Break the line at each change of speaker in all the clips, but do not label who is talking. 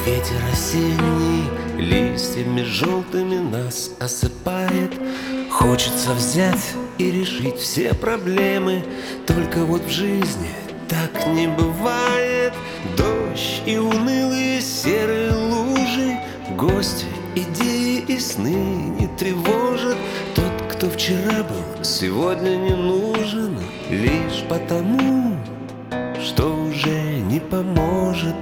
Ветер осенний листьями желтыми нас осыпает. Хочется взять и решить все проблемы, только вот в жизни так не бывает. Дождь и унылые серые лужи, гости, идеи и сны не тревожат. Тот, кто вчера был, сегодня не нужен, лишь потому, что уже не поможет.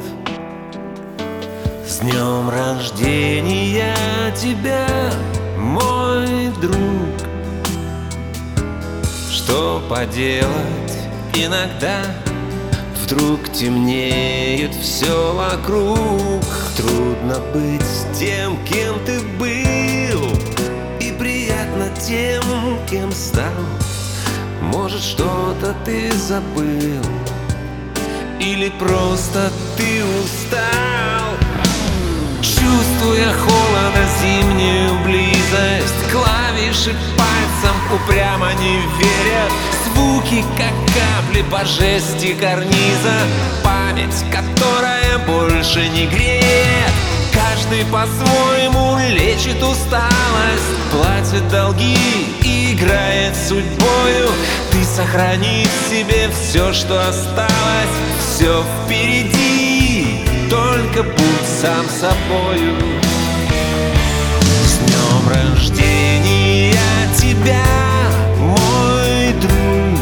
С днем рождения тебя, мой друг. Что поделать, иногда вдруг темнеет все вокруг. Трудно быть тем, кем ты был, и приятно тем, кем стал. Может, что-то ты забыл, или просто ты устал. Чувствуя холода, зимнюю близость, клавиши пальцем упрямо не верят. Звуки, как капли по жести карниза, память, которая больше не греет. Каждый по-своему лечит усталость, платит долги и играет судьбою. Ты сохрани в себе все, что осталось, все впереди, только будь сам собою. С днем рождения тебя, мой друг.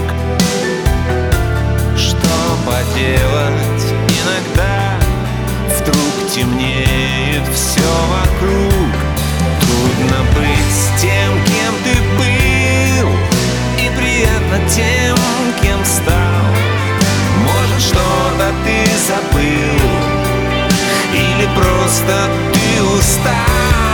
Что поделать, иногда вдруг темнеет все вокруг. Трудно быть тем, кем ты был, и приятно тем, кем стал. Может, что-то ты забыл, или просто ты устал.